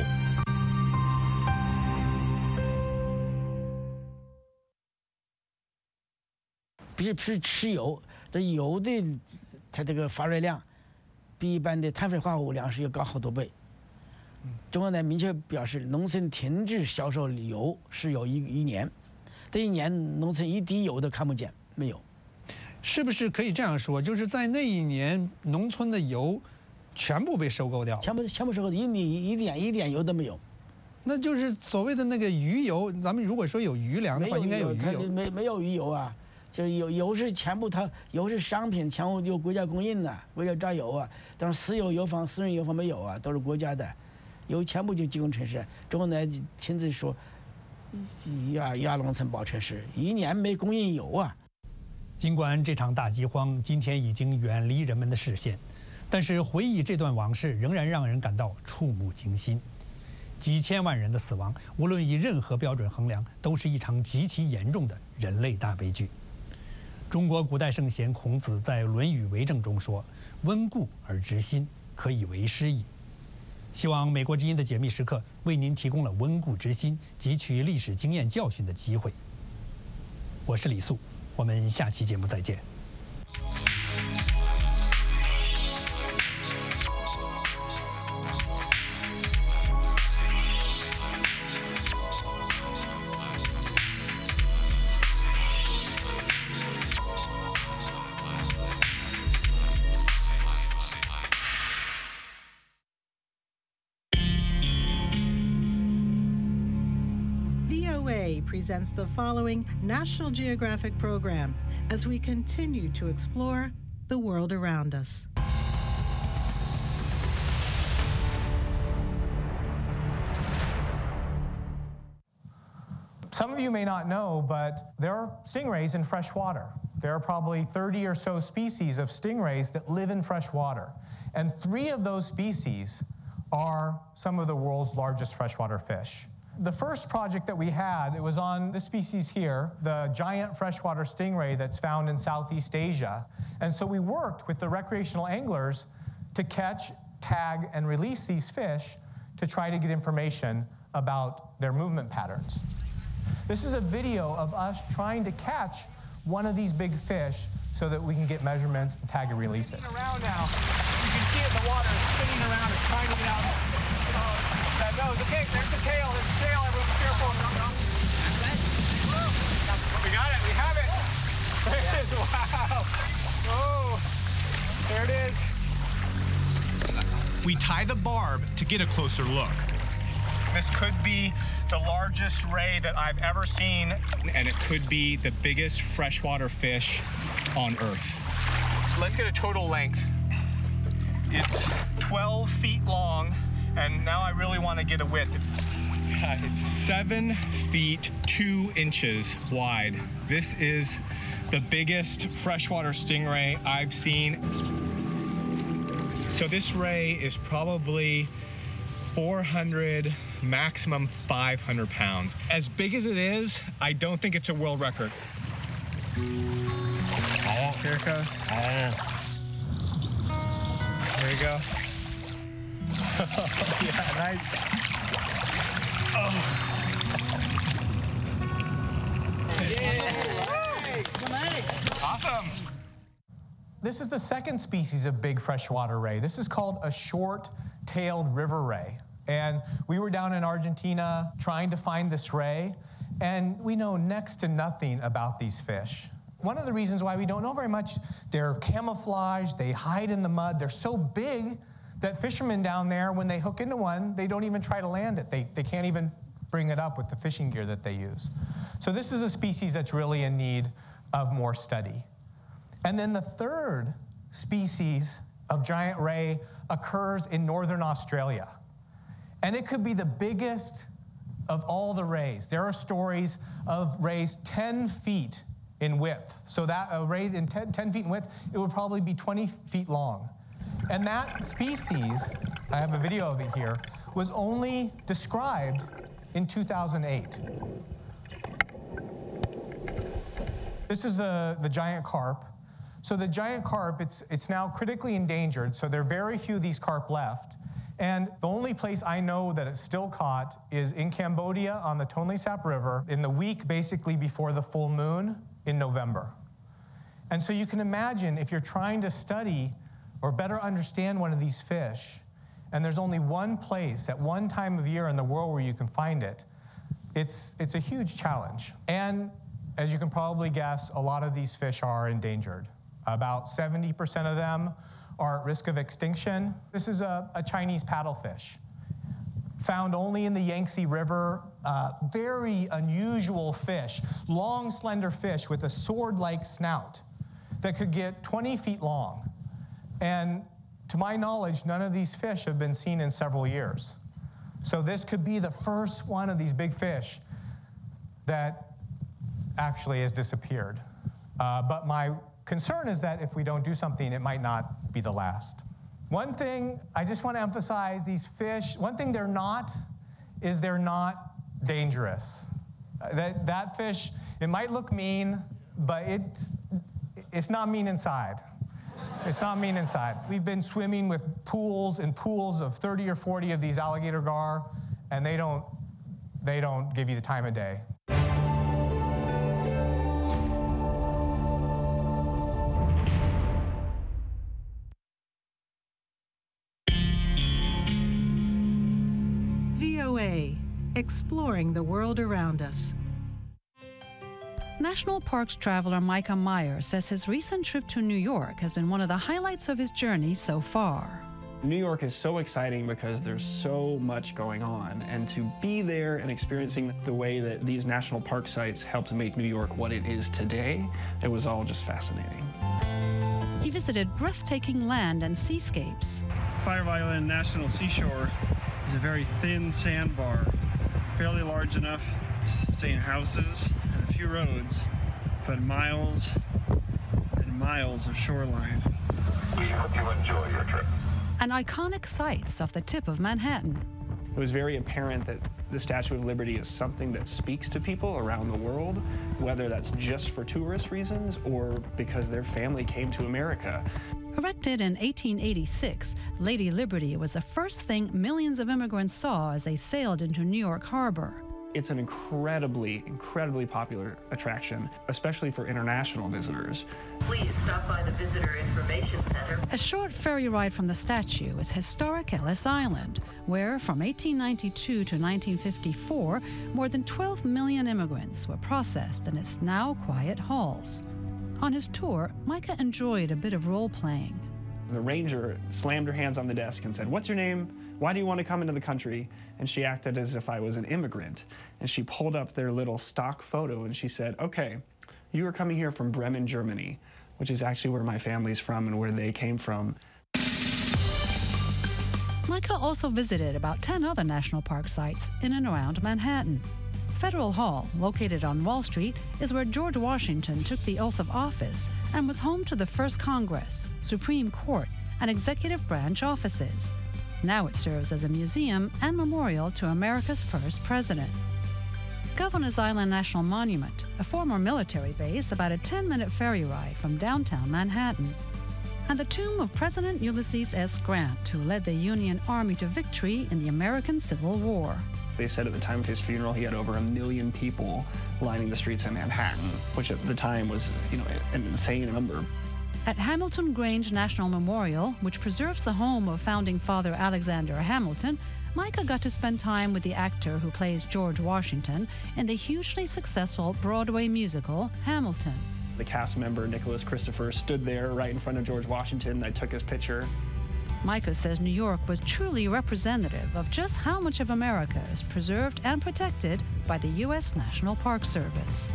不是吃油，这油的它这个发热量比一般的碳水化合物量是要高好多倍。中国呢明确表示，农村停止销售油石油一年，这一年农村一滴油都看不见，没有。 是不是可以这样说？就是在那一年，农村的油全部被收购掉， 全部收购，一点油都没有。 那就是所谓的那个余油。咱们如果说有余粮的话，应该有余油。 没有余油啊。就是油是全部，它油是商品，全部由国家供应的，国家榨油啊。但是私人油坊没有啊，都是国家的，油全部就集中城市。中国呢亲自说，压农村保城市，一年没供应油啊。 尽管这场大饥荒今天已经远离人们的视线，但是回忆这段往事仍然让人感到触目惊心。几千万人的死亡，无论以任何标准衡量，都是一场极其严重的人类大悲剧。中国古代圣贤孔子在《论语为政》中说：“温故而知新，可以为师矣。”希望美国之音的解密时刻为您提供了温故知新、汲取历史经验教训的机会。我是李素，我们下期节目再见。 presents the following National Geographic program as we continue to explore the world around us. Some of you may not know, but there are stingrays in fresh water. There are probably 30 or so species of stingrays that live in fresh water. And 3 of those species are some of the world's largest freshwater fish. The first project that we had, it was on this species here, the giant freshwater stingray that's found in Southeast Asia. And so we worked with the recreational anglers to catch, tag, and release these fish to try to get information about their movement patterns. This is a video of us trying to catch one of these big fish so that we can get measurements, tag, and release it. Around now, you can see it in the water, spinning around, it's trying to get out. That nose, okay, there's the tail, everyone be careful. We got it, we have it. There it is, wow. Oh, there it is. We tie the barb to get a closer look. This could be the largest ray that I've ever seen. And it could be the biggest freshwater fish on Earth. So let's get a total length. It's 12 feet long, and now I really want to get a width. It's 7 feet 2 inches wide. This is the biggest freshwater stingray I've seen. So this ray is probably 400, maximum 500 pounds. As big as it is, I don't think it's a world record. Oh, here it goes. Oh. There you go. Yeah, nice. Oh. Awesome. This is the second species of big freshwater ray. This is called a short-tailed river ray. And we were down in Argentina trying to find this ray, and we know next to nothing about these fish. One of the reasons why we don't know very much, they're camouflaged, they hide in the mud, they're so big that fishermen down there, when they hook into one, they don't even try to land it. They can't even bring it up with the fishing gear that they use. So this is a species that's really in need of more study. And then the third species of giant ray occurs in northern Australia. And it could be the biggest of all the rays. There are stories of rays 10 feet in width. So that a ray in 10 feet in width, it would probably be 20 feet long. And that species, I have a video of it here, was only described in 2008. This is the giant carp. So the giant carp, it's now critically endangered, so there are very few of these carp left. And the only place I know that it's still caught is in Cambodia on the Tonle Sap River in the week basically before the full moon in November. And so you can imagine if you're trying to study or better understand one of these fish, and there's only one place at one time of year in the world where you can find it, it's a huge challenge. And as you can probably guess, a lot of these fish are endangered. About 70% of them are at risk of extinction. This is a Chinese paddlefish, found only in the Yangtze River. Very unusual fish, long, slender fish with a sword-like snout that could get 20 feet long. And to my knowledge, none of these fish have been seen in several years. So this could be the first one of these big fish that actually has disappeared. But my concern is that if we don't do something, it might not be the last. One thing I just want to emphasize, these fish, one thing they're not is they're not dangerous. That fish, it might look mean, but it's not mean inside. It's not mean inside. We've been swimming with pools and pools of 30 or 40 of these alligator gar, and they don't give you the time of day. VOA, exploring the world around us. National Parks traveler Micah Meyer says his recent trip to New York has been one of the highlights of his journey so far. New York is so exciting because there's so much going on, and to be there and experiencing the way that these national park sites helped make New York what it is today, it was all just fascinating. He visited breathtaking land and seascapes. Fire Island National Seashore is a very thin sandbar, barely large enough to sustain houses and a few roads, but miles and miles of shoreline. We hope you enjoy your trip. And iconic sites off the tip of Manhattan. It was very apparent that the Statue of Liberty is something that speaks to people around the world, whether that's just for tourist reasons or because their family came to America. Erected in 1886, Lady Liberty was the first thing millions of immigrants saw as they sailed into New York Harbor. It's an incredibly popular attraction, especially for international visitors. Please stop by the Visitor Information Center. A short ferry ride from the statue is historic Ellis Island, where from 1892 to 1954, more than 12 million immigrants were processed in its now quiet halls. On his tour, Micah enjoyed a bit of role-playing. The ranger slammed her hands on the desk and said, "What's your name? Why do you want to come into the country?" And she acted as if I was an immigrant. And she pulled up their little stock photo and she said, "Okay, you are coming here from Bremen, Germany," which is actually where my family's from and where they came from. Micah also visited about 10 other national park sites in and around Manhattan. Federal Hall, located on Wall Street, is where George Washington took the oath of office and was home to the First Congress, Supreme Court, and executive branch offices. Now it serves as a museum and memorial to America's first president. Governor's Island National Monument, a former military base about a 10-minute ferry ride from downtown Manhattan. And the tomb of President Ulysses S. Grant, who led the Union Army to victory in the American Civil War. They said at the time of his funeral he had over 1 million people lining the streets of Manhattan, which at the time was, an insane number. At Hamilton Grange National Memorial, which preserves the home of founding father Alexander Hamilton, Micah got to spend time with the actor who plays George Washington in the hugely successful Broadway musical, Hamilton. The cast member, Nicholas Christopher, stood there right in front of George Washington. I took his picture. Micah says New York was truly representative of just how much of America is preserved and protected by the U.S. National Park Service.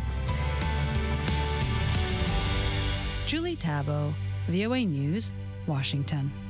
Julie Tabo, VOA News, Washington.